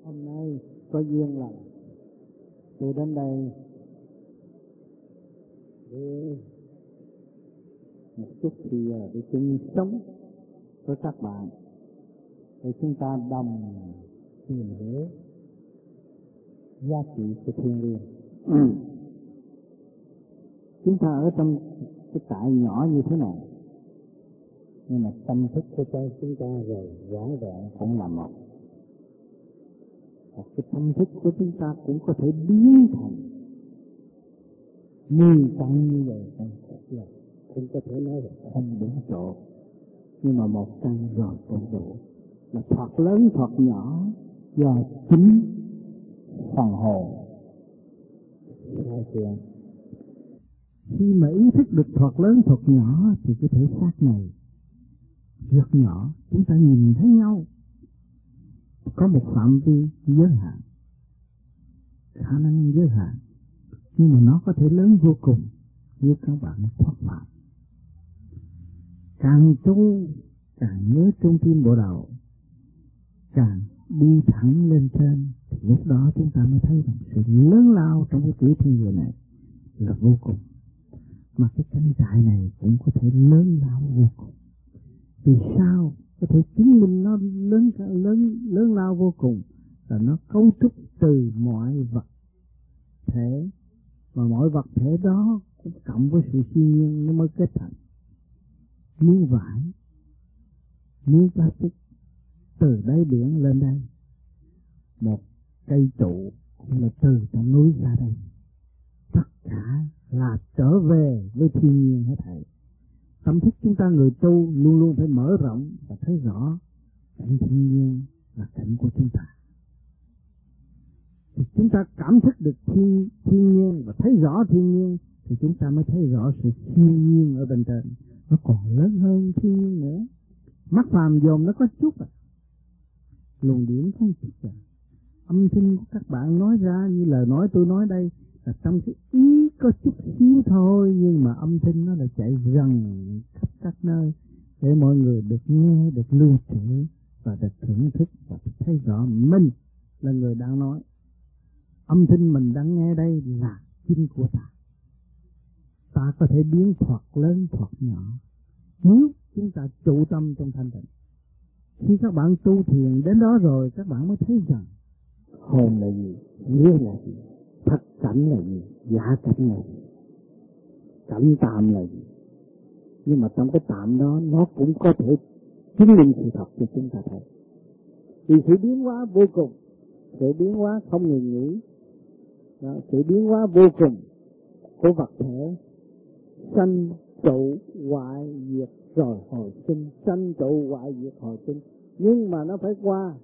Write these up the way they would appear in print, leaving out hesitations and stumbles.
Hôm nay có duyên lành tôi đến đây để một chút thì để chung sống với các bạn, để chúng ta đồng tìm hiểu giá trị của thiên liêng. Chúng ta ở trong cái trại nhỏ như thế này, nhưng mà tâm thức của chúng ta rồi rõ ràng cũng là một. Và cái tâm thức của chúng ta cũng có thể biến thành như căn như vậy, không có thể nói là không đúng chỗ, nhưng mà một căn rồi cũng đủ, là thoạt lớn thoạt nhỏ do chính phần hồn. Khi mà ý thức được thoạt lớn thoạt nhỏ thì cái thể xác này rất nhỏ, chúng ta nhìn thấy nhau có một phạm vi giới hạn, khả năng giới hạn, nhưng mà nó có thể lớn vô cùng nếu các bạn thoát phạm. Càng tu càng nhớ trung tim bộ đầu, càng đi thẳng lên trên, thì lúc đó chúng ta mới thấy rằng sự lớn lao trong cái tiểu thiên địa này là vô cùng. Mà cái căn trại này cũng có thể lớn lao vô cùng. Vì sao có thể chứng minh nó lớn lao vô cùng? Là nó cấu trúc từ mọi vật thể, mà mọi vật thể đó cũng cộng với sự siêu nhiên nó mới kết thành. Miếng vải, miếng plastic, từ đáy biển lên đây, một cây trụ cũng là từ trong núi ra đây. Tất cả là trở về với thiên nhiên hết thảy. Tâm thức chúng ta người tu luôn luôn phải mở rộng và thấy rõ cảnh thiên nhiên là cảnh của chúng ta. Thì chúng ta cảm thức được thiên nhiên và thấy rõ thiên nhiên, thì chúng ta mới thấy rõ sự thiên nhiên ở bên trên. Nó còn lớn hơn thiên nhiên nữa. Mắt phàm dòm nó có chút luồng điển có chút âm thanh của các bạn nói ra như lời nói tôi nói đây là trong cái ý có chút xíu thôi, nhưng mà âm thanh nó là chạy rần khắp các nơi để mọi người được nghe, được lưu trữ và được thưởng thức và thấy rõ mình là người đang nói. Âm thanh mình đang nghe đây là chính của ta. Ta có thể biến thoạt lớn thoạt nhỏ nếu chúng ta trụ tâm trong thanh tịnh. Khi các bạn tu thiền đến đó rồi, các bạn mới thấy rằng hồn là gì, nghĩa là gì, thật cảnh là gì, giả cảnh là gì, cảnh tạm là gì. Nhưng mà trong cái tạm đó nó cũng có thể chứng minh sự thật cho chúng ta thấy. Vì sự biến hóa vô cùng, sự biến hóa không ngừng nghỉ, sự biến hóa vô cùng của vật thể, sanh trụ hoại diệt rồi hồi sinh, sanh trụ hoại diệt hồi sinh. Nhưng mà nó phải qua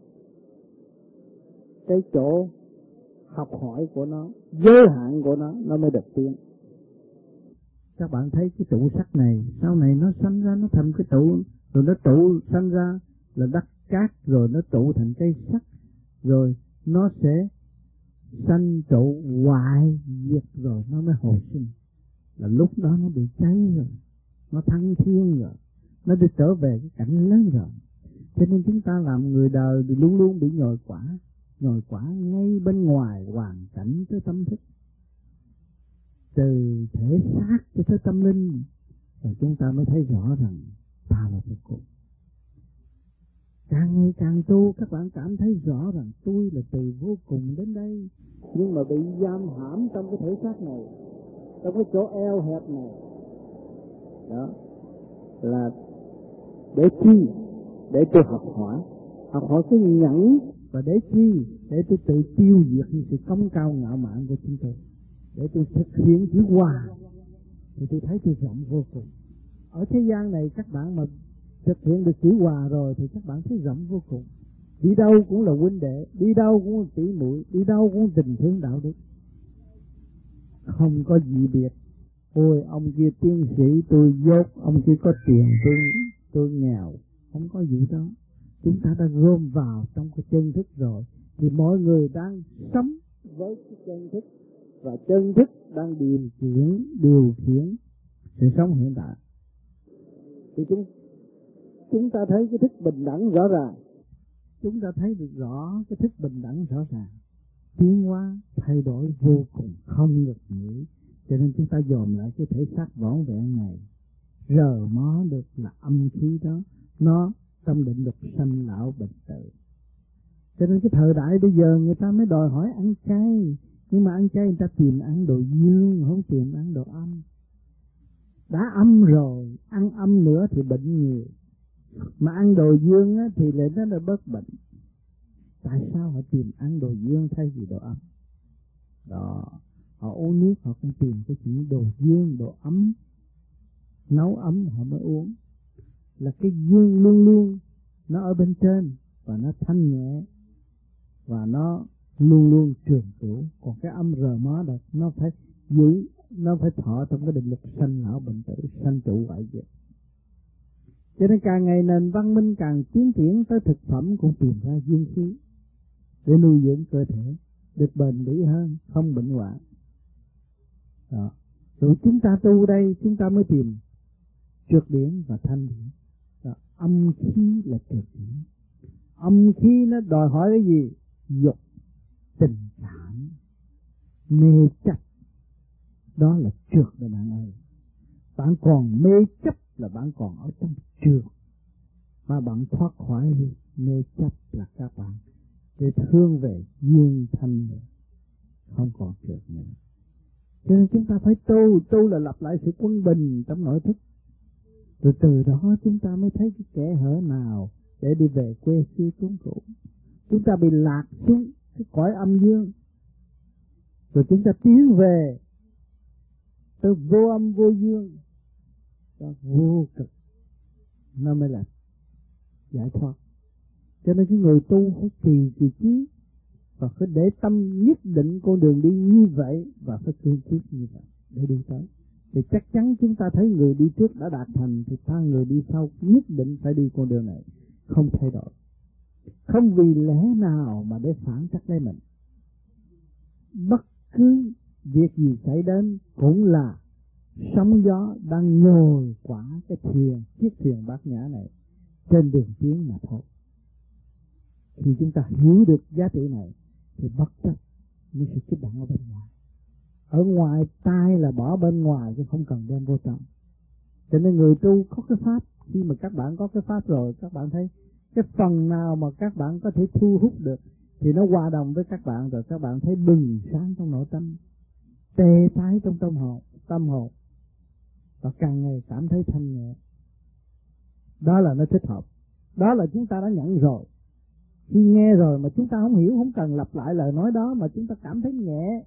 cái chỗ học hỏi của nó, giới hạn của nó mới được tiến. Các bạn thấy cái trụ sắt này sau này nó sanh ra, nó thành cái trụ, rồi nó trụ sanh ra là đất cát, rồi nó trụ thành cây sắt, rồi nó sẽ sanh trụ hoại diệt rồi nó mới hồi sinh. Là lúc đó nó bị cháy rồi, nó thăng thiên rồi, nó đi trở về cái cảnh lớn rồi. Cho nên chúng ta làm người đời thì luôn luôn bị nhồi quả ngay bên ngoài hoàn cảnh tới tâm thức, từ thể xác cho tới tâm linh, rồi chúng ta mới thấy rõ rằng ta là vô cùng. Càng ngày càng tu, các bạn cảm thấy rõ rằng tôi là từ vô cùng đến đây, nhưng mà bị giam hãm trong cái thể xác này, trong cái chỗ eo hẹp này. Đó là để chi? Để tôi học hỏi cái nhẫn. Và để chi? Để tôi tự tiêu diệt những sự cống cao ngạo mạn của chúng tôi, để tôi thực hiện chữ hòa, thì tôi thấy tôi rộng vô cùng. Ở thế gian này các bạn mà thực hiện được chữ hòa rồi thì các bạn thấy rộng vô cùng. Đi đâu cũng là huynh đệ, đi đâu cũng là tỷ muội, đi đâu cũng tình thương đạo đức, không có gì biệt. Ôi ông kia tiến sĩ tôi dốt, ông kia có tiền tôi nghèo, không có gì đó. Chúng ta đã gom vào trong cái chân thức rồi, thì mọi người đang sống với cái chân thức, và chân thức đang điều khiển sự sống hiện tại. Thì chúng ta thấy cái thức bình đẳng rõ ràng. chúng ta thấy được rõ cái thức bình đẳng rõ ràng, tiến hóa thay đổi vô cùng không ngừng nghỉ. Cho nên chúng ta dòm lại cái thể xác vỏn vẹn này, rờ mó được là âm khí đó, nó trong định luật sanh lão bệnh tử. Cho nên cái thời đại bây giờ người ta mới đòi hỏi ăn chay, nhưng mà ăn chay người ta tìm ăn đồ dương, không tìm ăn đồ âm. Đã âm rồi, ăn âm nữa thì bệnh nhiều, mà ăn đồ dương á, thì lại nó là bớt bệnh. Tại sao họ tìm ăn đồ dương thay vì đồ âm? Đó, họ uống nước họ cũng tìm cái chuyện đồ dương, đồ ấm, nấu ấm họ mới uống. Là cái dương luôn luôn nó ở bên trên và nó thanh nhẹ và nó luôn luôn trường cửu. Còn cái âm rờ mó được nó phải giữ, nó phải thọ trong cái định luật sanh lão bệnh tử, sanh trụ hoại diệt. Cho nên càng ngày nền văn minh càng tiến triển, tới thực phẩm cũng tìm ra dương khí để nuôi dưỡng cơ thể được bền bỉ hơn, không bệnh hoạn. Đó. Rồi chúng ta tu đây, chúng ta mới tìm trượt điển và thanh điển. Đó. Âm khí là trượt điển. Âm khí nó đòi hỏi cái gì? Dục, tình cảm, mê chấp. Đó là trượt đó bạn ơi. Bạn còn mê chấp là bạn còn ở trong trượt. Mà bạn thoát khỏi đi, mê chấp là các bạn để thương về dương thanh nữa, không còn trượt nữa. Cho nên chúng ta phải tu là lập lại sự quân bình trong nội thức. Rồi từ đó chúng ta mới thấy cái kẽ hở nào để đi về quê xưa chốn cũ. Chúng ta bị lạc xuống cái cõi âm dương, rồi chúng ta tiến về từ vô âm vô dương, đó vô cực, nó mới là giải thoát. Cho nên cái người tu phải trì trí và phải để tâm nhất định con đường đi như vậy và phải cương quyết như vậy để đi tới. Thì chắc chắn chúng ta thấy người đi trước đã đạt thành thì ta người đi sau nhất định phải đi con đường này, không thay đổi. Không vì lẽ nào mà để phản trắc lấy mình. Bất cứ việc gì xảy đến cũng là sóng gió đang nhồi quả cái thuyền, chiếc thuyền bát nhã này trên đường tiến mà thôi. Khi chúng ta hiểu được giá trị này thì bất chấp những sự kích động ở bên ngoài. Ở ngoài tai là bỏ bên ngoài chứ không cần đem vô trong. Cho nên người tu có cái pháp, khi mà các bạn có cái pháp rồi, các bạn thấy cái phần nào mà các bạn có thể thu hút được thì nó hòa đồng với các bạn, rồi các bạn thấy bừng sáng trong nội tâm, tê tái trong tâm hồn và càng ngày cảm thấy thanh nhẹ. Đó là nó thích hợp. Đó là chúng ta đã nhận rồi. Khi nghe rồi mà chúng ta không hiểu, không cần lặp lại lời nói đó mà chúng ta cảm thấy nhẹ,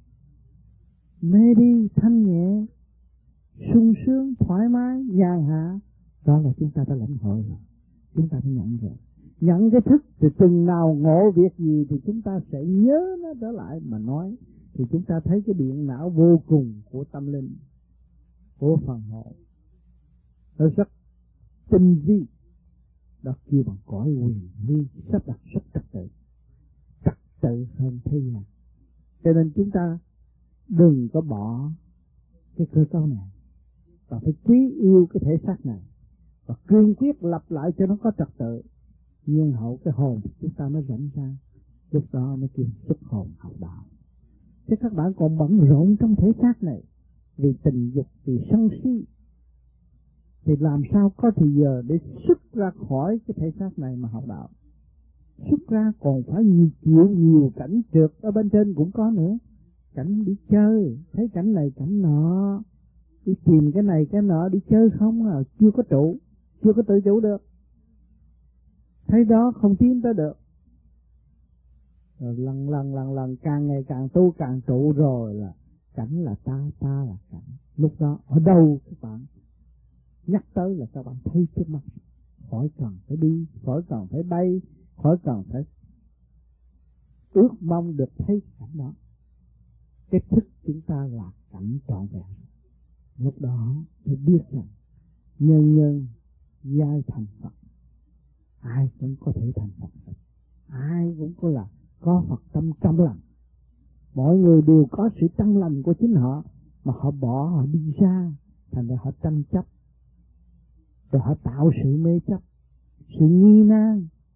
mê đi, thanh nhẹ, sung sướng, thoải mái, nhàn hạ. Đó là chúng ta đã lãnh hội rồi. Chúng ta đã nhận rồi. Nhận cái thức thì chừng nào ngộ việc gì thì chúng ta sẽ nhớ nó trở lại mà nói. Thì chúng ta thấy cái điện não vô cùng của tâm linh, của phần hồn, nó rất tinh vi. Đó kêu bằng cõi quyền lý, sắp đặt rất trật tự hơn thế gian. Cho nên chúng ta đừng có bỏ cái cơ cấu này và phải quý yêu cái thể xác này và cương quyết lập lại cho nó có trật tự. Nhưng hậu cái hồn chúng ta mới rảnh ra, lúc đó mới kêu xuất hồn học đạo. Chứ các bạn còn bận rộn trong thể xác này vì tình dục, vì sân si, thì làm sao có thời giờ để xuất ra khỏi cái thể xác này mà học đạo. Xuất ra còn phải nhiều cảnh trượt ở bên trên cũng có nữa. Cảnh đi chơi, thấy cảnh này cảnh nọ, đi tìm cái này cái nọ, đi chơi không à, chưa có trụ, chưa có tự chủ được. Thấy đó không tiến tới được. Rồi lần càng ngày càng tu càng trụ rồi là cảnh là ta là cảnh. Lúc đó ở đâu các bạn nhắc tới là các bạn thấy trước mắt, khỏi cần phải đi, khỏi cần phải bay, khỏi cần phải ước mong được thấy cảnh đó. Cái thức chúng ta là cảnh trọn vẹn. Lúc đó mới biết rằng nhân giai thành Phật. Ai cũng có thể thành Phật. Ai cũng có Phật tâm trong lòng. Mọi người đều có sự trong lòng của chính họ, mà họ bỏ, họ đi ra, thành ra họ tranh chấp, rồi họ tạo sự mê chấp, sự nghi nan,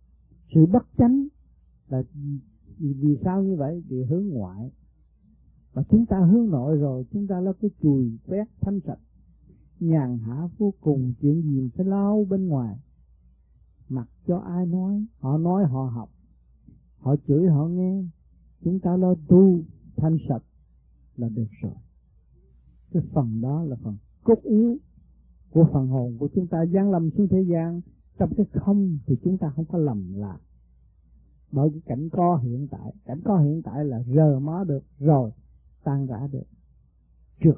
Sự bất chánh là vì sao như vậy? Vì hướng ngoại. Và chúng ta hướng nội rồi, chúng ta là cái chùi quét thanh sạch, nhàn hạ vô cùng, chuyện gì phải lao bên ngoài. Mặc cho ai nói họ học, họ chửi họ nghe, chúng ta lo tu thanh sạch là được rồi. Cái phần đó là phần cốt yếu của phần hồn của chúng ta giáng lâm xuống thế gian. Trong cái không thì chúng ta không có lầm lạc. Bởi cái cảnh có hiện tại là rờ mó được rồi, tan rã được, trượt.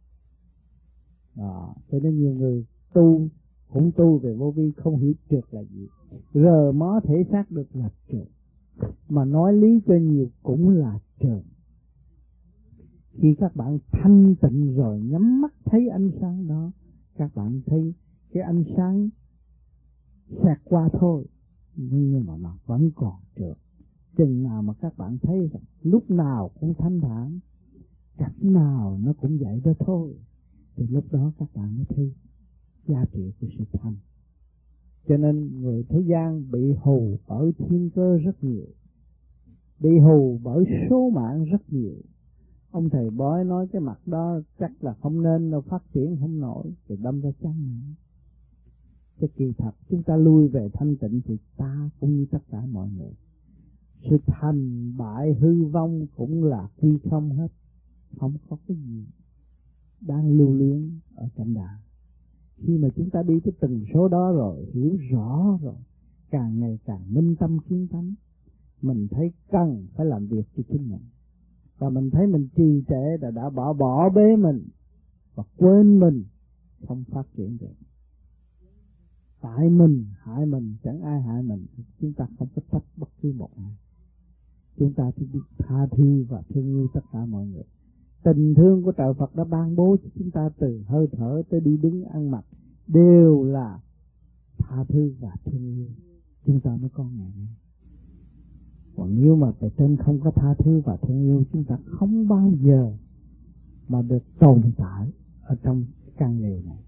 Cho nên nhiều người cũng tu về vô vi không hiểu trượt là gì. Rờ mó thể xác được là trượt, mà nói lý cho nhiều cũng là trượt. Khi các bạn thanh tịnh rồi, nhắm mắt thấy ánh sáng đó, các bạn thấy cái ánh sáng xẹt qua thôi, nhưng mà nó vẫn còn trượt. Chừng nào mà các bạn thấy rằng lúc nào cũng thanh thản, cảnh nào nó cũng vậy đó thôi, thì lúc đó các bạn mới thấy giá trị của sự thanh. Cho nên người thế gian bị hù bởi thiên cơ rất nhiều, bị hù bởi số mạng rất nhiều. Ông thầy bói nói cái mặt đó chắc là không nên đâu, phát triển không nổi, thì đâm ra chăng nữa. Cái kỳ thật chúng ta lui về thanh tịnh thì ta cũng như tất cả mọi người, sự thành bại hư vong cũng là quy không hết, không có cái gì đang lưu luyến ở cảnh đạo. Khi mà chúng ta đi tới từng số đó rồi, hiểu rõ rồi, càng ngày càng minh tâm kiến tánh, mình thấy cần phải làm việc cho chính mình. Và mình thấy mình trì trệ là đã bỏ bế mình và quên mình, không phát triển được. Tại mình hại mình, chẳng ai hại mình, chúng ta không có trách bất cứ một ai. Chúng ta chỉ biết tha thứ và thương yêu tất cả mọi người. Tình thương của trời Phật đã ban bố cho chúng ta từ hơi thở tới đi đứng ăn mặc đều là tha thứ và thương yêu, chúng ta mới có ngày nay. Còn nếu mà về trên không có tha thứ và thương yêu, chúng ta không bao giờ mà được tồn tại ở trong căn lều này.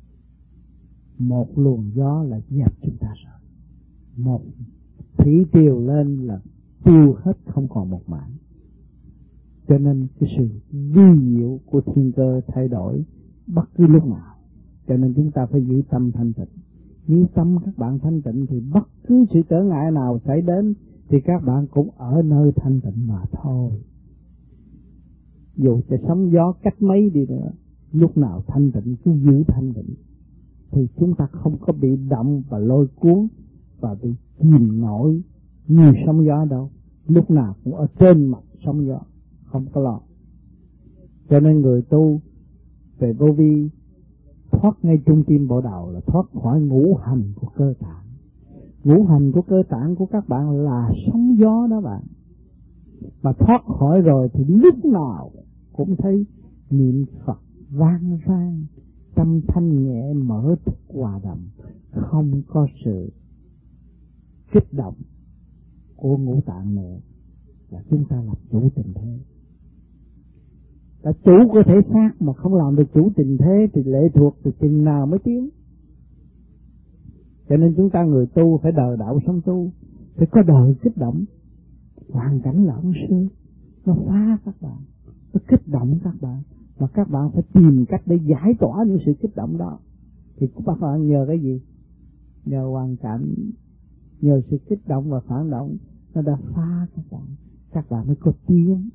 Một luồng gió là dẹp chúng ta rồi, một thủy triều lên là tiêu hết không còn một mảng. Cho nên cái sự vi diệu của thiên cơ thay đổi bất cứ lúc nào. Cho nên chúng ta phải giữ tâm thanh tịnh. Nếu tâm các bạn thanh tịnh thì bất cứ sự trở ngại nào xảy đến thì các bạn cũng ở nơi thanh tịnh mà thôi. Dù cho sóng gió cách mấy đi nữa, lúc nào thanh tịnh cứ giữ thanh tịnh, thì chúng ta không có bị động và lôi cuốn và bị chìm nổi như sóng gió đâu. Lúc nào cũng ở trên mặt sóng gió, không có lo. Cho nên người tu về vô vi thoát ngay trung tim bộ đầu là thoát khỏi ngũ hành của cơ tạng. Ngũ hành của cơ tạng của các bạn là sóng gió đó bạn. Mà thoát khỏi rồi thì lúc nào cũng thấy niệm Phật vang vang, tâm thanh nhẹ mở thức hòa đậm, không có sự kích động của ngũ tạng nữa. Là chúng ta làm chủ tình thế. Là chủ của thể xác mà không làm được chủ tình thế thì lệ thuộc từ chừng nào mới tiến. Cho nên chúng ta người tu phải đời đạo sống tu, phải có đời kích động. Hoàn cảnh là ông sư, nó phá các bạn, nó kích động các bạn, mà các bạn phải tìm cách để giải tỏa những sự kích động đó. Thì các bạn nhờ cái gì? Nhờ hoàn cảnh, nhờ sự kích động và phản động, nó đã phá các bạn mới có tiếng.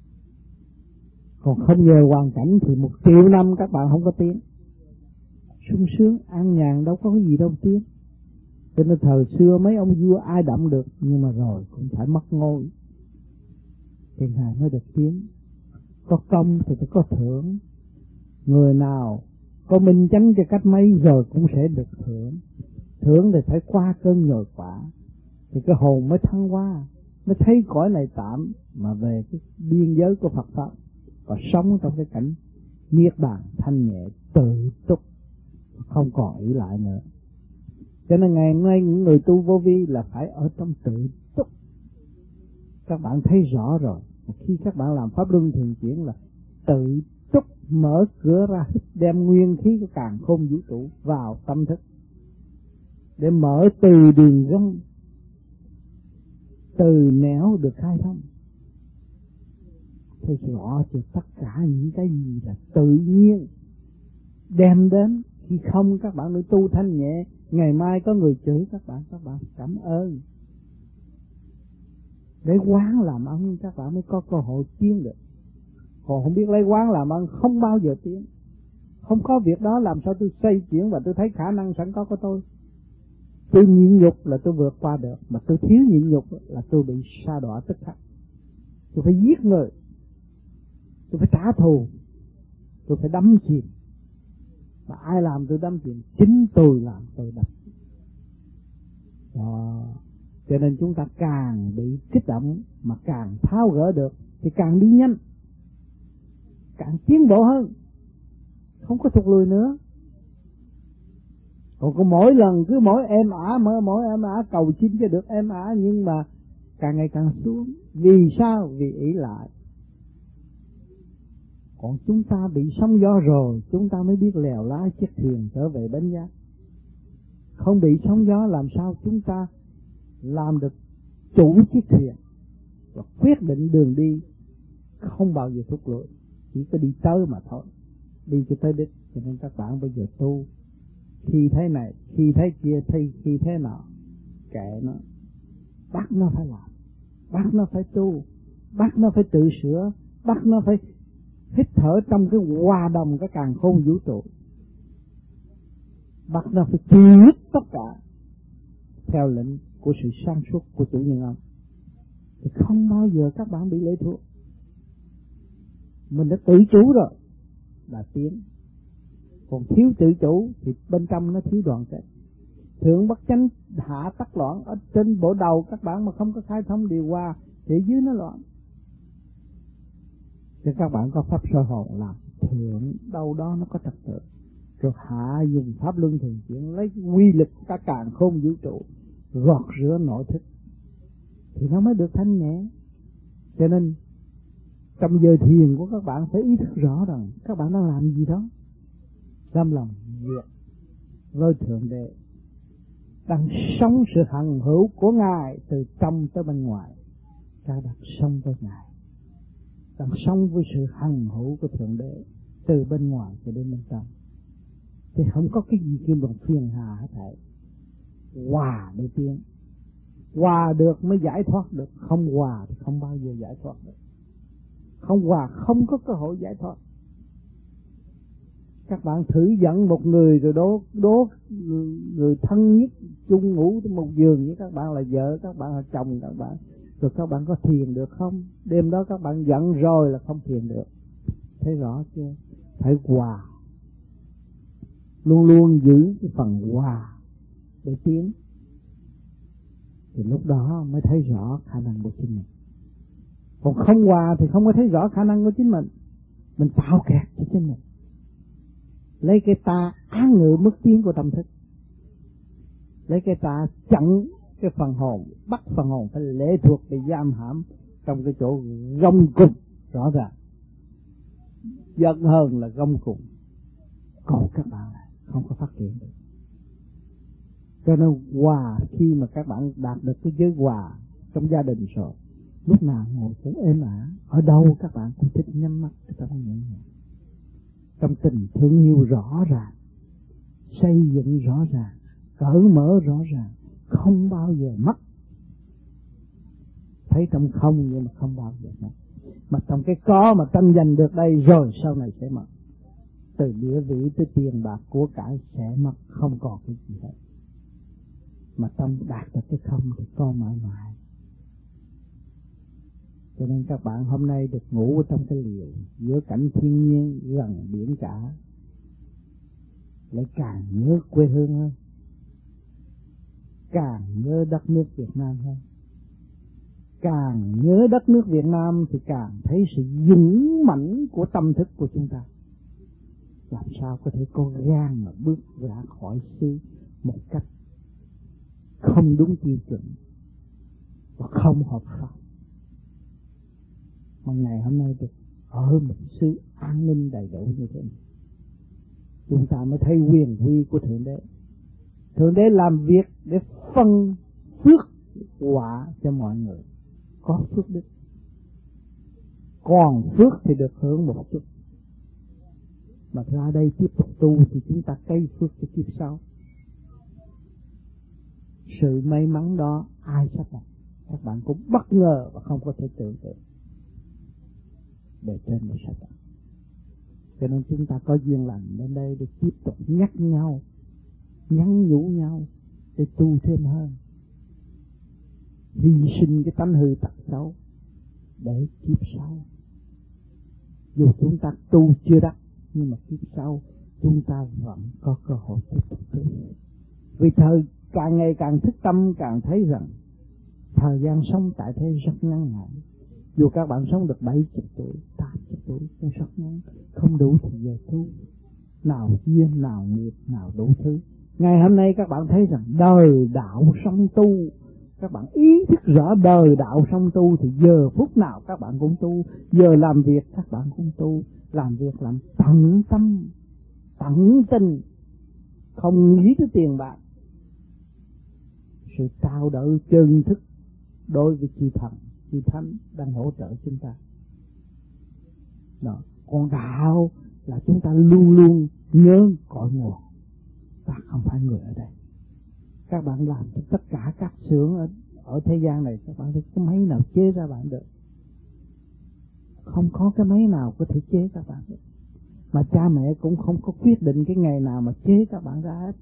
Còn không nhờ hoàn cảnh thì 1 triệu năm các bạn không có tiếng. Sung sướng, an nhàn đâu có cái gì đâu tiếng. Cho nên thời xưa mấy ông vua ai đậm được, nhưng mà rồi cũng phải mất ngôi thì ngài mới được tiếng. Có công thì phải có thưởng. Người nào có minh chánh cho cách mấy rồi cũng sẽ được thưởng. Thưởng thì phải qua cơn nhồi quả, thì cái hồn mới thăng hoa, mới thấy cõi này tạm mà về cái biên giới của Phật pháp và sống trong cái cảnh niết bàn thanh nhẹ tự túc, không còn ỷ lại nữa. Cho nên ngày hôm nay những người tu vô vi là phải ở trong tự túc. Các bạn thấy rõ rồi, khi các bạn làm pháp luân thường chuyển là tự túc, mở cửa ra hít đem nguyên khí của càn khôn vũ trụ vào tâm thức để mở từ đường gân từ nẻo được khai thông. Thấy rõ cho tất cả những cái gì là tự nhiên đem đến. Khi không các bạn được tu thanh nhẹ, ngày mai có người chửi các bạn cảm ơn. Để quán làm ơn các bạn mới có cơ hội tiến được. Còn không biết lấy quán làm ơn không bao giờ tiến. Không có việc đó làm sao tôi xây chuyển và tôi thấy khả năng sẵn có của tôi. Tôi nhịn nhục là tôi vượt qua được, mà tôi thiếu nhịn nhục là tôi bị sa đọa tức khắc. Tôi phải giết người, tôi phải trả thù, tôi phải đắm chìm. Mà ai làm tôi đắm chìm? Chính tôi làm tôi đắm. Đó. Cho nên chúng ta càng bị kích động mà càng tháo gỡ được thì càng đi nhanh, càng tiến bộ hơn, không có thụt lùi nữa. Còn có mỗi lần cứ mỗi êm ả cầu xin cho được êm ả, nhưng mà càng ngày càng xuống. Vì sao? Vì ỷ lại. Còn chúng ta bị sóng gió rồi, chúng ta mới biết lèo lái chiếc thuyền trở về bến giác. Không bị sóng gió làm sao chúng ta làm được chủ chiếc thuyền và quyết định đường đi, không bao giờ thúc lùi, chỉ có đi tới mà thôi, đi cho tới đích. Cho nên các bạn bây giờ tu, khi thế này, khi thế kia, khi thế nọ, kệ nó, bắt nó phải làm, bắt nó phải tu, bắt nó phải tự sửa, bắt nó phải hít thở trong cái hòa đồng cái càn khôn vũ trụ, bắt nó phải chịu tất cả theo lệnh của sự sáng suốt của chủ nhân ông, thì không bao giờ các bạn bị lệ thuộc. Mình đã tự chủ rồi là tiến. Còn thiếu tự chủ thì bên trong nó thiếu đoàn kết. Thượng bất chánh hạ tắc loạn. Ở trên bộ đầu các bạn mà không có khai thông điều hòa thì dưới nó loạn. Cho các bạn có pháp soi hồn làm thượng đâu đó nó có trật tự, rồi hạ dùng pháp luân thường chuyển lấy quy lực cả càn khôn vũ trụ gọt rửa nội thức thì nó mới được thanh nhẹ. Cho nên trong giờ thiền của các bạn phải ý thức rõ rằng các bạn đang làm gì đó, làm lòng việc với Thượng Đế, đang sống sự hằng hữu của Ngài từ trong tới bên ngoài. Ta đang sống với Ngài, đang sống với sự hằng hữu của Thượng Đế từ bên ngoài cho đến bên trong. Thì không có cái gì kêu bằng phiền hà hết thảy. Hòa để tiến, hòa được mới giải thoát được, không hòa thì không bao giờ giải thoát được. Không hòa không có cơ hội giải thoát. Các bạn thử dẫn một người rồi đố người thân nhất chung ngủ một giường với các bạn là vợ, các bạn là chồng các bạn, rồi các bạn có thiền được không? Đêm đó các bạn giận rồi là không thiền được. Thấy rõ chưa? Phải hòa, luôn luôn giữ cái phần hòa để tiến, thì lúc đó mới thấy rõ khả năng của chính mình. Còn không hòa thì không có thấy rõ khả năng của chính mình. Mình tạo kẹt cho chính mình, lấy cái ta án ngự mức tiến của tâm thức, lấy cái ta chặn cái phần hồn, bắt phần hồn phải lệ thuộc bị giam hãm trong cái chỗ gông cùng. Rõ ràng giận hờn là gông cùng, còn các bạn không có phát triển được. Cho nên hòa, khi mà các bạn đạt được cái giới hòa trong gia đình rồi, lúc nào ngồi cũng êm ả, ở đâu các bạn cũng thích nhắm mắt trong nhẹ nhàng, trong tình thương yêu rõ ràng, xây dựng rõ ràng, cởi mở rõ ràng, không bao giờ mất. Thấy trong không nhưng mà không bao giờ mất. Mà trong cái có mà tranh giành được đây rồi sau này sẽ mất. Từ địa vị tới tiền bạc của cải sẽ mất, không còn cái gì hết. Mà trong đạt được cái không thì có mãi mãi. Cho nên các bạn hôm nay được ngủ ở trong cái liều giữa cảnh thiên nhiên gần biển cả, lại càng nhớ quê hương hơn, càng nhớ đất nước Việt Nam hơn. Càng nhớ đất nước Việt Nam thì càng thấy sự dũng mãnh của tâm thức của chúng ta. Làm sao có thể có gan mà bước ra khỏi xứ một cách không đúng tiêu chuẩn và không hợp pháp. Mà ngày hôm nay được ở một xứ an ninh đầy đủ như thế này, chúng ta mới thấy quyền huy của Thượng Đế. Thượng Đế làm việc để phân phước quả cho mọi người. có phước đức. Còn phước thì được hưởng một chút. Mà ra đây tiếp tục tu thì chúng ta cây phước cho kiếp sau. Sự may mắn đó ai sắp đặt, các bạn cũng bất ngờ và không có thể tưởng tượng. Bề trên là sắp đặt. Cho nên chúng ta có duyên lành đến đây để tiếp tục nhắc nhau, nhắn nhủ nhau để tu thêm hơn, hy sinh cái tánh hư tật xấu để kiếp sau. Dù chúng ta tu chưa đắc, nhưng mà kiếp sau chúng ta vẫn có cơ hội tiếp tục tu. Vì thời càng ngày càng thức tâm, càng thấy rằng thời gian sống tại thế rất ngắn ngủi. Dù các bạn sống được 70 tuổi, 80 tuổi cũng rất ngắn, không đủ thì giờ tu. Nào duyên, nào nghiệp, nào đủ thứ. Ngày hôm nay các bạn thấy rằng đời đạo sống tu, các bạn ý thức rõ đời đạo sống tu thì giờ phút nào các bạn cũng tu, giờ làm việc các bạn cũng tu, làm việc làm tận tâm, tận tình, không nghĩ tới tiền bạc. Sự trao đổi chân thức đối với chư thần, chư thánh đang hỗ trợ chúng ta. Đó. Còn đạo là chúng ta luôn luôn nhớ cội nguồn. Ta không phải người ở đây. Các bạn làm cho tất cả các xưởng ở thế gian này, các bạn thấy có máy nào chế ra bạn được? Không có cái máy nào có thể chế các bạn được. Mà cha mẹ cũng không có quyết định cái ngày nào mà chế các bạn ra hết.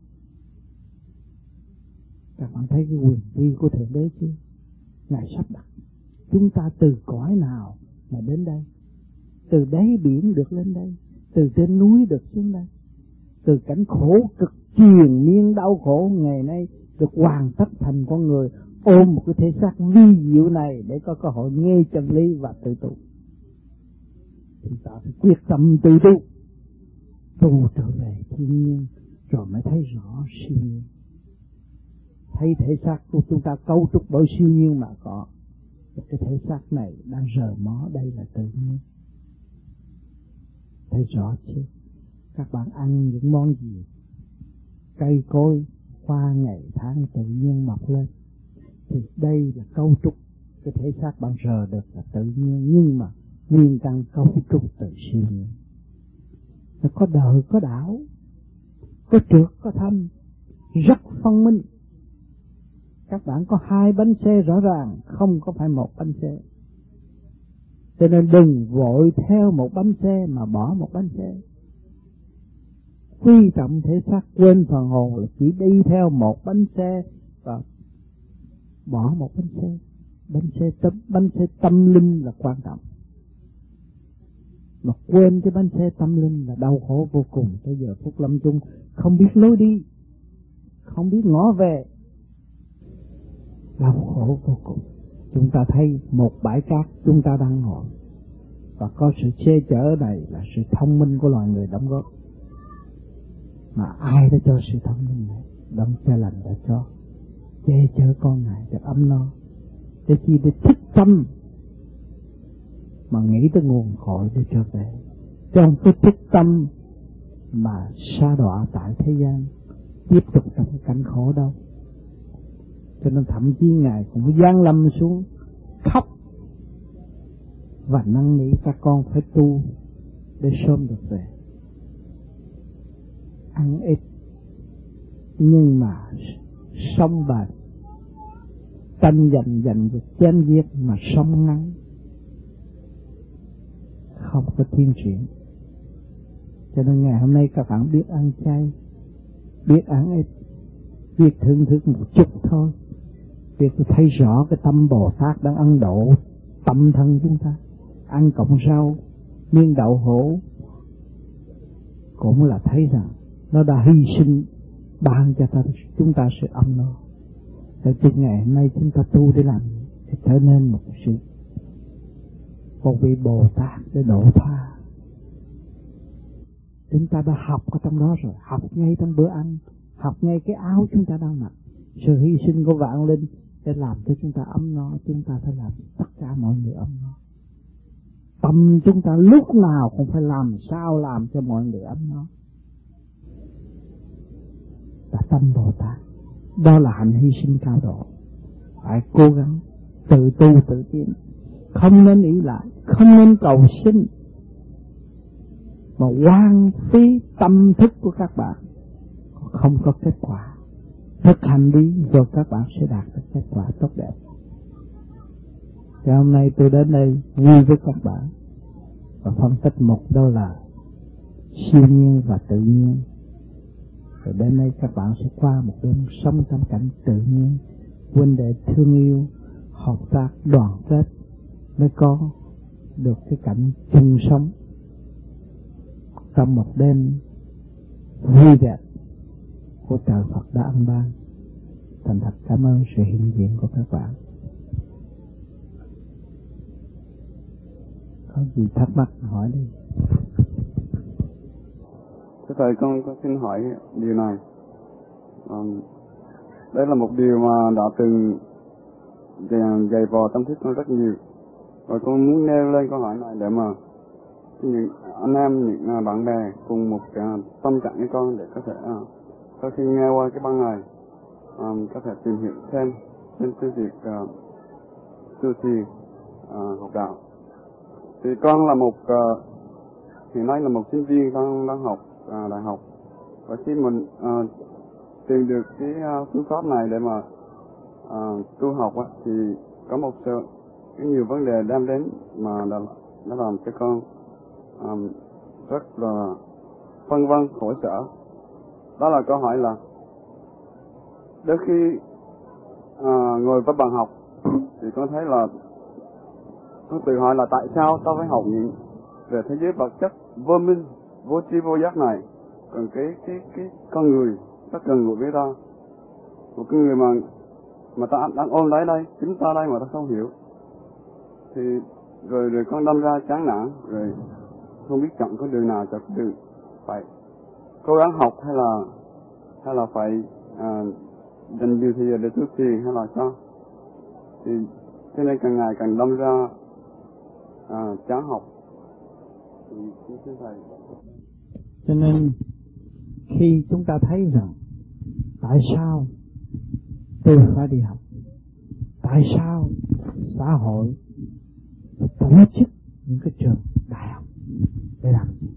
Các bạn thấy cái quyền uy của Thượng Đế chứ? Ngài sắp đặt chúng ta từ cõi nào mà đến đây, từ đáy biển được lên đây, từ trên núi được xuống đây, từ cảnh khổ cực triền miên đau khổ ngày nay được hoàn tất thành con người, ôm một cái thể xác vi diệu này để có cơ hội nghe chân lý và tự tu. Chúng ta phải quyết tâm tự tu, tu trở về thiên nhiên rồi mới thấy rõ siêu nhiên. Thấy thể xác của chúng ta cấu trúc bởi siêu nhiên mà có. Cái thể xác này đang rờ mó, đây là tự nhiên. Thấy rõ chứ? Các bạn ăn những món gì? Cây cối, qua ngày tháng tự nhiên mọc lên. Thì đây là cấu trúc. Cái thể xác bạn rờ được là tự nhiên, nhưng mà nguyên căn cấu trúc từ siêu nhiên. Nó có đời, có đảo, có trượt, có thanh, rất phân minh. Các bạn có 2 bánh xe rõ ràng, không có phải 1 bánh xe. Cho nên đừng vội theo 1 bánh xe mà bỏ 1 bánh xe. Quy trọng thể xác, quên phần hồn là chỉ đi theo 1 bánh xe và bỏ 1 bánh xe. Bánh xe tâm linh là quan trọng. Mà quên cái bánh xe tâm linh là đau khổ vô cùng. Tới giờ phút lâm chung không biết lối đi, không biết ngõ về, đau khổ vô cùng. Chúng ta thấy một bãi cát chúng ta đang ngồi, và có sự che chở này là sự thông minh của loài người đóng góp. Mà ai đã cho sự thông minh này? Đấng Cha Lành đã cho, che chở con Ngài được ấm no. Để chi? Để thích tâm mà nghĩ tới nguồn cội để trở về. Trong cái thích tâm mà sa đọa tại thế gian, tiếp tục trong cái cảnh khổ đâu. Cho nên thậm chí Ngài cũng giáng lâm xuống khóc và năn nỉ các con phải tu để sớm được về. Ăn ít nhưng mà sống bền, tranh giành được chém giết mà sống ngắn, không có tiến triển. Cho nên ngày hôm nay các bạn biết ăn chay, biết ăn ít, biết thưởng thức một chút thôi, biết thấy rõ cái tâm Bồ Tát đang ân độ tâm thân chúng ta. Ăn cọng rau, miếng đậu hũ cũng là thấy rằng nó đã hy sinh ban cho chúng ta sự ấm no. Tại từ ngày hôm nay chúng ta tu để làm để trở nên một vị Bồ Tát để độ tha. Chúng ta đã học ở trong đó rồi, học ngay trong bữa ăn, học ngay cái áo chúng ta đang mặc. Sự hy sinh của vạn linh để làm cho chúng ta ấm no, chúng ta phải làm tất cả mọi người ấm no. Tâm chúng ta lúc nào cũng phải làm sao làm cho mọi người ấm no. Là tâm Bồ Tát. Đó là hạnh hy sinh cao độ. Phải cố gắng tự tu tự tiến, không nên ý lại, không nên cầu xin, mà hoang phí tâm thức của các bạn, không có kết quả. Thực hành đi rồi các bạn sẽ đạt được kết quả tốt đẹp. Thì hôm nay tôi đến đây vui với các bạn và phân tích một đôi lời siêu nhiên và tự nhiên. Rồi đến đây các bạn sẽ qua một đêm sống trong cảnh tự nhiên, huynh đệ thương yêu, hợp tác đoàn kết, mới có được cái cảnh chung sống trong một đêm vui đẹp của trời Phật đã ân ban. Thành thật cảm ơn sự hiện diện của các bạn. Có gì thắc mắc hỏi đi. Thưa Thầy, con xin hỏi điều này. Đây là một điều mà đã từng dày vò tâm thức con rất nhiều. Và con muốn nêu lên câu hỏi này để mà những anh em, những bạn bè cùng một tâm trạng với con để có thể sau khi nghe qua cái băng này có thể tìm hiểu thêm trên cái việc tu trì học đạo. Thì con là một hiện nay là một sinh viên đang học đại học, và khi mình tìm được cái phương pháp này để mà tu học á, thì có một số cái nhiều vấn đề đem đến mà đã làm cho con rất là phân vân khổ sở. Đó là câu hỏi là đôi khi ngồi với bàn học thì con thấy là con tự hỏi là tại sao tao phải học những về thế giới vật chất vô minh, vô tri vô giác này, còn cái con người rất gần gũi với ta, một cái người mà ta đang ôm lấy đây, chính ta đây mà ta không hiểu, thì rồi con đâm ra chán nản, rồi không biết chọn có đường nào cho cái đường phải cố gắng học hay là phải dành nhiều thời giờ để tu trì hay là sao. Thì cho nên càng ngày càng đâm ra chán học. Thì xin Thầy. Cho nên khi chúng ta thấy rằng tại sao tôi phải đi học, tại sao xã hội tổ chức những cái trường đại học để làm gì,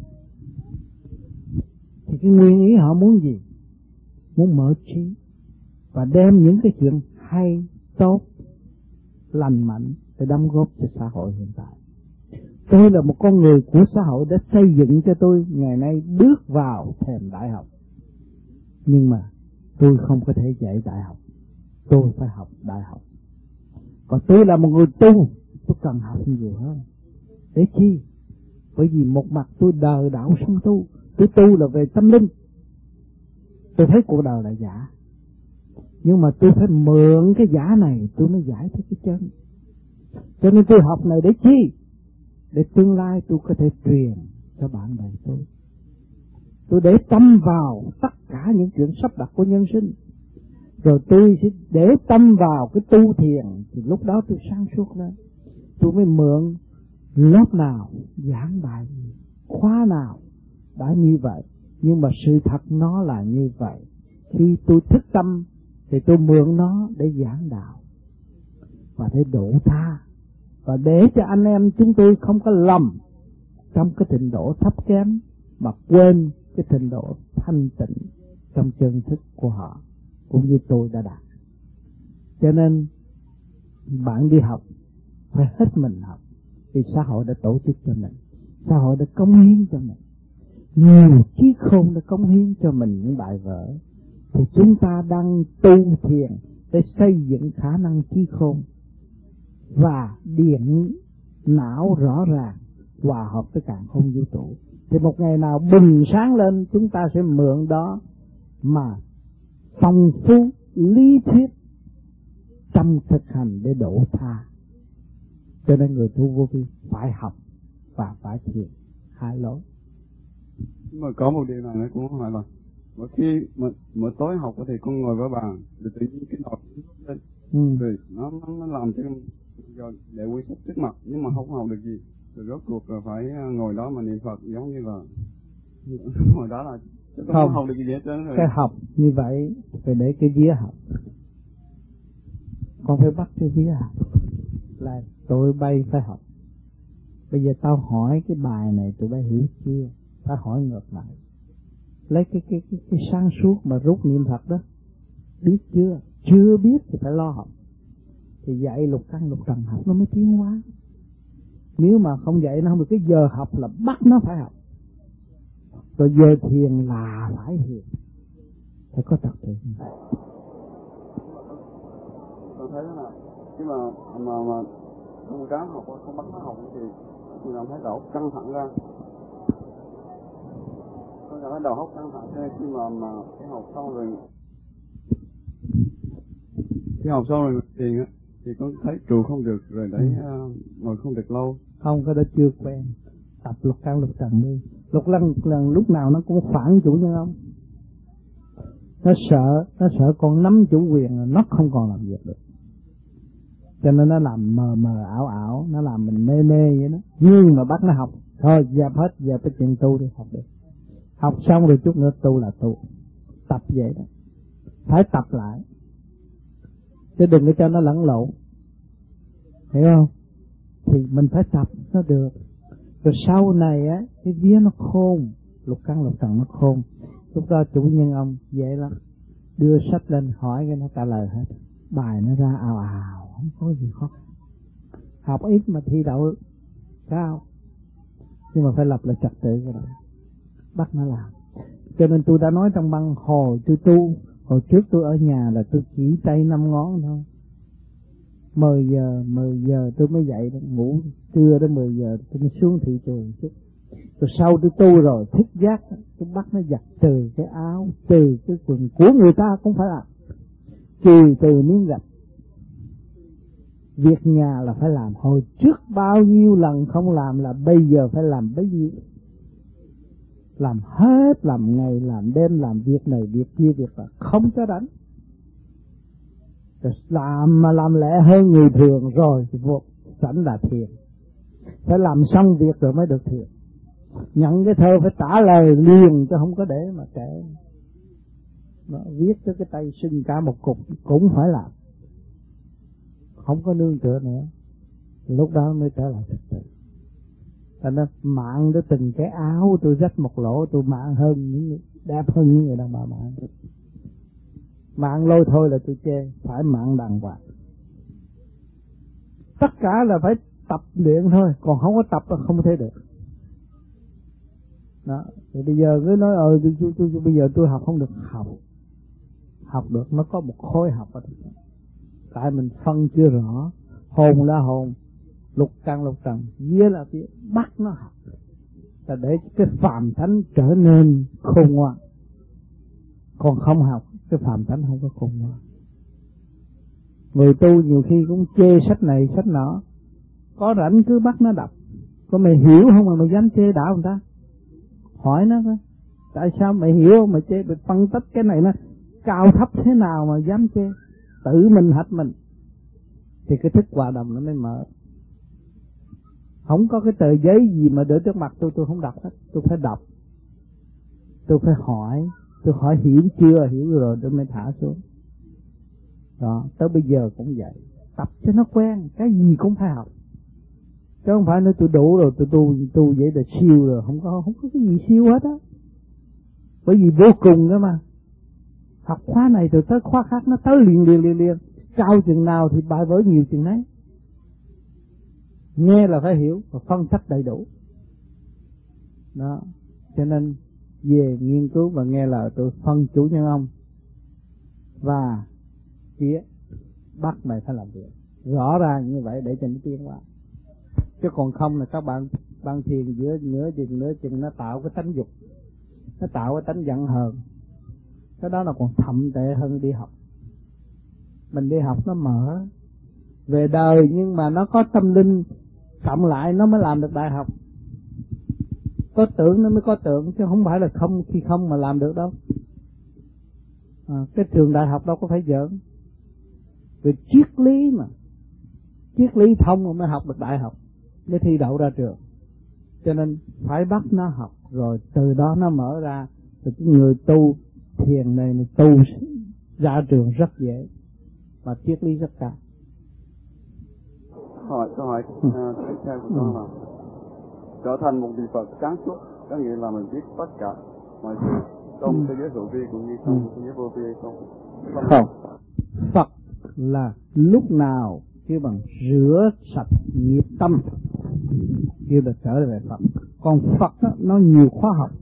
thì cái nguyên ý họ muốn gì? Muốn mở trí và đem những cái chuyện hay, tốt, lành mạnh để đóng góp cho xã hội hiện tại. Tôi là một con người của xã hội đã xây dựng cho tôi ngày nay bước vào thềm đại học. Nhưng mà tôi không có thể dạy đại học, tôi phải học đại học. Còn tôi là một người tu, tôi cần học nhiều hơn. Để chi? Bởi vì một mặt tôi đời đạo song tu, tôi tu là về tâm linh. Tôi thấy cuộc đời là giả, nhưng mà tôi phải mượn cái giả này tôi mới giải thích cái chân. Cho nên tôi học này để chi? Để tương lai tôi có thể truyền cho bạn bè tôi. Tôi để tâm vào tất cả những chuyện sắp đặt của nhân sinh, rồi tôi sẽ để tâm vào cái tu thiền, thì lúc đó tôi sáng suốt lên. Tôi mới mượn lớp nào giảng bài gì, khóa nào đã như vậy. Nhưng mà sự thật nó là như vậy. Khi tôi thức tâm thì tôi mượn nó để giảng đạo và để độ tha, và để cho anh em chúng tôi không có lầm trong cái trình độ thấp kém mà quên cái trình độ thanh tịnh trong chân thức của họ, cũng như tôi đã đạt. Cho nên bạn đi học phải hết mình học, vì xã hội đã tổ chức cho mình, xã hội đã cống hiến cho mình, nhiều trí khôn đã cống hiến cho mình những bài vở. Thì chúng ta đang tu thiền để xây dựng khả năng trí khôn và điện não rõ ràng hòa hợp với càn khôn vũ trụ. Thì một ngày nào bừng sáng lên, chúng ta sẽ mượn đó mà phong phú lý thuyết trong thực hành để độ tha. Cho nên người tu vô vi phải học và phải thiền, hai lối. Nhưng mà có một điều này nó cũng không phải là mỗi khi mỗi tối học thì con ngồi với bàn, rồi tự nhiên cái đầu lên, rồi nó làm cho rồi để quy sách trước mặt, nhưng mà không học được gì. Rồi rốt cuộc là phải ngồi đó mà niệm Phật, giống như là ngồi đó là không học được gì hết trơn rồi. Cái học như vậy phải để cái vía học, con phải bắt cái vía học. là tụi bay phải học. Bây giờ tao hỏi cái bài này tụi bay hiểu chưa? Phải hỏi ngược lại. Lấy cái sáng suốt mà rút niệm Phật đó. Biết chưa? Chưa biết thì phải lo học. Thì dạy lục căn lục trần học nó mới tiến hóa. Nếu mà không dạy nó không được, cái giờ học là bắt nó phải học. Rồi giờ thiền là phải thiền. Phải có trật tự. Tôi thấy là khi mà con ráng học không bắt nó học thì làm thấy đầu óc căng thẳng ra. Con cảm thấy đầu óc căng thẳng thế khi mà cái học xong rồi thiền á thì con thấy trụ không được rồi đấy, ngồi không được lâu. Không, cái đó chưa quen. Tập lục căn lục trần đi. Lục lần lúc nào nó cũng phản chủ nhân ông. Nó sợ con nắm chủ quyền, nó không còn làm việc được. Cho nên nó làm mờ ảo, nó làm mình mê vậy đó. Nhưng mà bắt nó học, thôi dẹp hết, dẹp cái chuyện tu đi, học được. Học xong rồi chút nữa tu là tu. Tập vậy đó. Phải tập lại. Chứ đừng có cho nó lẫn lộn. Hiểu không? Thì mình phải tập nó được. Rồi sau này á, cái vía nó khôn, lục căn lục trần nó khôn. Lúc đó chủ nhân ông dễ lắm. Đưa sách lên hỏi cái nó trả lời hết. Bài nó ra ào, không có gì khó. Học ít mà thi đậu cao. Nhưng mà phải lập lại trật tự cái đó. Bắt nó làm. Cho nên tôi đã nói trong băng hồi tôi tu. Hồi trước tôi ở nhà là tôi chỉ tay 5 ngón thôi. 10 giờ tôi mới dậy, ngủ trưa đến 10 giờ tôi mới xuống thị trường chút. Rồi sau tôi tu rồi, thức giác, tôi bắt nó giặt từ cái áo, từ cái quần của người ta cũng phải làm. Từ miếng gạch. Việc nhà là phải làm. Hồi trước bao nhiêu lần không làm là bây giờ phải làm bấy nhiêu. Làm hết, làm ngày, làm đêm, làm việc này, việc kia, việc là không cho đánh. Rồi làm mà làm lẽ hơn người thường rồi thì vô sẵn là thiền. Phải làm xong việc rồi mới được thiền. Nhận cái thơ phải trả lời liền chứ không có để mà kể. Nó viết cho cái tay sưng cả một cục cũng phải làm. Không có nương tựa nữa. Lúc đó mới trở lại thực tự. Thành ra mạng tới từng cái áo tôi rách một lỗ tôi mạng hơn những đẹp hơn những người đàn bà mạng. Mạng lôi thôi là tôi chê, phải mạng đàng hoàng. Tất cả là phải tập luyện thôi, còn không có tập là không thể được. Đó, thì bây giờ cứ nói tôi bây giờ tôi học không được, học được, nó có một khối học ở đó. Tại mình phân chưa rõ, hồn là hồn, lục căn lục trần, vía là vía, bắt nó học, là để cái phàm thánh trở nên khôn ngoan. Còn không học, cái phàm thánh không có khôn ngoan. Người tu nhiều khi cũng chê sách này sách nọ, có rảnh cứ bắt nó đọc. Có mày hiểu không mà mày dám chê đạo người ta? Hỏi nó coi, tại sao mày hiểu không mà chê? Mày phân tích cái này nó cao thấp thế nào mà dám chê? Tự mình hạch mình thì cái thức hòa đồng nó mới mở. Không có cái tờ giấy gì mà để trước mặt tôi không đọc hết. Tôi phải đọc, tôi phải hỏi, tôi hỏi hiểu chưa, hiểu rồi tôi mới thả xuống. Đó, tới bây giờ cũng vậy, tập cho nó quen, cái gì cũng phải học. Chứ không phải nói tôi đủ rồi, tôi tu vậy là siêu rồi, không có cái gì siêu hết á. Bởi vì vô cùng đó mà. Học khóa này rồi tới khóa khác nó tới liền. Cao chừng nào thì bài vở nhiều chừng đấy. Nghe là phải hiểu và phân tích đầy đủ. Đó, cho nên về nghiên cứu và nghe lời tôi phân chủ nhân ông và kia bắt mày phải làm việc rõ ràng như vậy để cho nó tiến qua. Chứ còn không là các bạn thiền giữa nửa chừng nó tạo cái tánh dục, nó tạo cái tánh giận hờn. Cái đó là còn thậm tệ hơn đi học. Mình đi học nó mở về đời nhưng mà nó có tâm linh cộng lại nó mới làm được đại học. Có tưởng nó mới có tưởng chứ không phải là không khi không mà làm được đâu. Cái trường đại học đâu có phải giỡn. Về triết lý mà, triết lý thông mà mới học được đại học, mới thi đậu ra trường. Cho nên phải bắt nó học rồi từ đó nó mở ra. Rồi cái người tu thiền này tu ra trường rất dễ và triết lý rất cao. câu hỏi tiếp theo của con là trở thành một vị Phật sáng suốt có nghĩa là mình biết tất cả mọi sự trong thế giới hữu vi cũng như trong thế giới vô vi hay không? Không. Phật là lúc nào kêu bằng rửa sạch nghiệp tâm kêu được trở về Phật. Còn Phật đó, nó nhiều khóa học.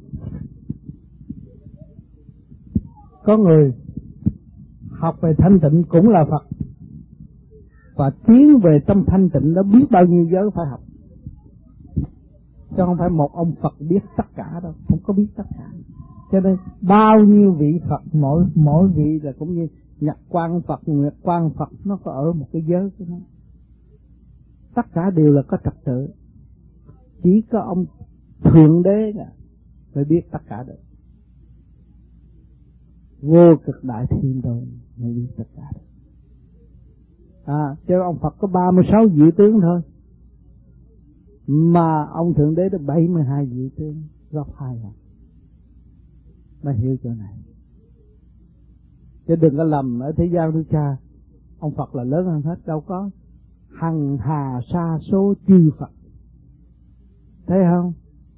Có người học về thanh tịnh cũng là Phật, và tiến về trong thanh tịnh đó biết bao nhiêu giới phải học, chứ không phải một ông Phật biết tất cả đâu, không có biết tất cả. Cho nên bao nhiêu vị Phật, mỗi vị là cũng như Nhật Quang Phật, Nguyệt Quang Phật, nó có ở một cái giới của nó. Tất cả đều là có trật tự. Chỉ có ông Thượng Đế mới biết tất cả được. Vô cực đại thiên rồi mới biết tất cả được. Chứ ông Phật có 36 vị tướng thôi, mà ông Thượng Đế được 72 vị tướng, gấp 2 lần. Mới hiểu chỗ này. Chứ đừng có lầm ở thế gian thứ cha, ông Phật là lớn hơn hết, đâu có. Hằng hà sa số chư Phật, thấy không?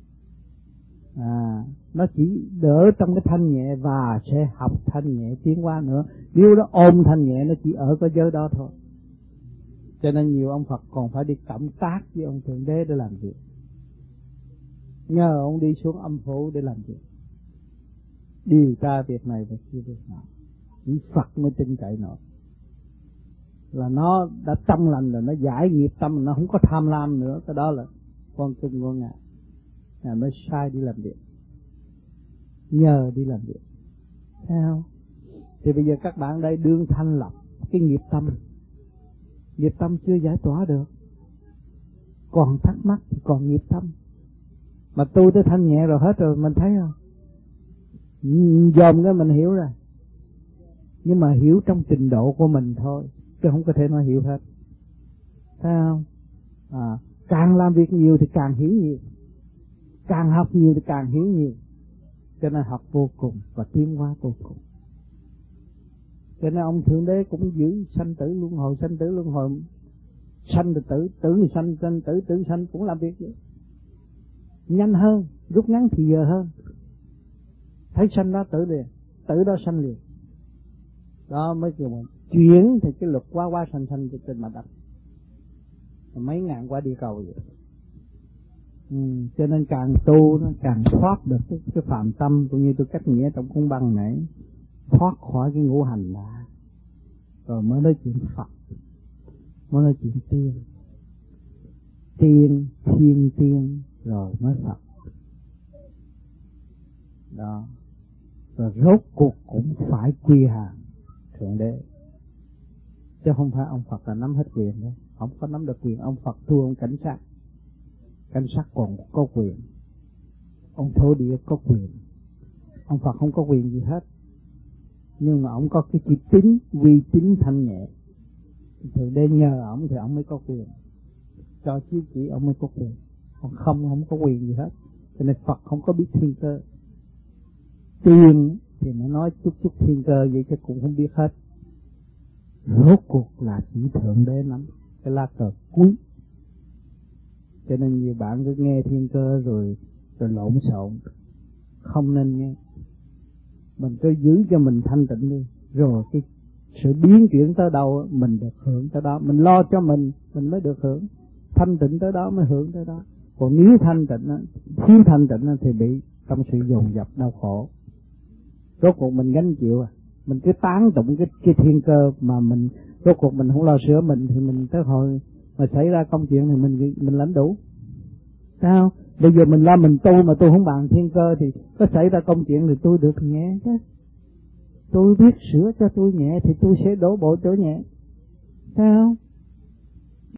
Nó chỉ đỡ trong cái thanh nhẹ và sẽ học thanh nhẹ tiến qua nữa. Nếu nó ôm thanh nhẹ nó chỉ ở cái giới đó thôi. Cho nên nhiều ông Phật còn phải đi cộng tác với ông Thượng Đế để làm việc, nhờ ông đi xuống âm phủ để làm việc, điều tra việc này và kia việc nọ. Chỉ Phật mới tin cậy nổi. Là nó đã trong lành rồi, nó giải nghiệp tâm, nó không có tham lam nữa. Cái đó là con chung của Ngài. Ngài mới sai đi làm việc, nhờ đi làm việc, thấy không? Thì bây giờ các bạn đây đương thanh lọc cái nghiệp tâm. Nghiệp tâm chưa giải tỏa được, còn thắc mắc thì còn nghiệp tâm. Mà tôi tới thanh nhẹ rồi hết rồi, mình thấy không? Dòm cái mình hiểu rồi. Nhưng mà hiểu trong trình độ của mình thôi, chứ không có thể nói hiểu hết, thấy không? Càng làm việc nhiều thì càng hiểu nhiều, càng học nhiều thì càng hiểu nhiều. Cho nên học vô cùng và tiến hóa vô cùng. Cho nên ông Thượng Đế cũng giữ sanh tử luân hồi, sanh tử luân hồi, sanh thì tử, tử thì sanh, sanh tử, tử sanh, cũng làm việc vậy. Nhanh hơn, rút ngắn thì giờ hơn. Thấy sanh đó tử liền, tử đó sanh liền. Đó mới kêu mình chuyển thì cái luật quá sanh trên mặt đất. Mấy ngàn qua đi cầu vậy. Cho nên càng tu nó càng thoát được cái phạm tâm, cũng như tôi cách nghĩa trong cuốn băng nãy, thoát khỏi cái ngũ hành đã, rồi mới nói chuyện Phật, mới nói chuyện tiên, thiên tiên rồi mới Phật. Đó, rồi rốt cuộc cũng phải quy hàng Thượng Đế, chứ không phải ông Phật là nắm hết quyền đâu, không có nắm được quyền. Ông Phật thua ông cảnh sát, cảnh sát còn có quyền, ông thổ địa có quyền, ông Phật không có quyền gì hết. Nhưng mà ông có cái chữ tín, uy tín thanh nhẹ, Thượng Đế nhờ ông thì ông mới có quyền, cho chiếu chỉ ông mới có quyền, còn không có quyền gì hết. Cho nên Phật không có biết thiên cơ. Tiên thì nó nói chút thiên cơ vậy chứ cũng không biết hết. Rốt cuộc là chỉ Thượng Đế nắm cái lá cờ cuối. Cho nên nhiều bạn cứ nghe thiên cơ rồi lộn xộn, không nên nghe. Mình cứ giữ cho mình thanh tịnh đi, rồi cái sự biến chuyển tới đâu mình được hưởng tới đó. Mình lo cho mình mới được hưởng. Thanh tịnh tới đó mới hưởng tới đó. Còn nếu thanh tịnh, thiếu thanh tịnh thì bị trong sự dồn dập đau khổ. Rốt cuộc mình gánh chịu. Mình cứ tán tụng cái thiên cơ mà mình rốt cuộc mình không lo sửa mình, thì mình tới hồi mà xảy ra công chuyện thì mình lãnh đủ. Sao? Bây giờ mình lo mình tu mà tu không bằng thiên cơ thì có xảy ra công chuyện thì tôi được nhẹ chứ. Tôi biết sửa cho tôi nhẹ thì tôi sẽ đổ bộ chỗ nhẹ. Sao?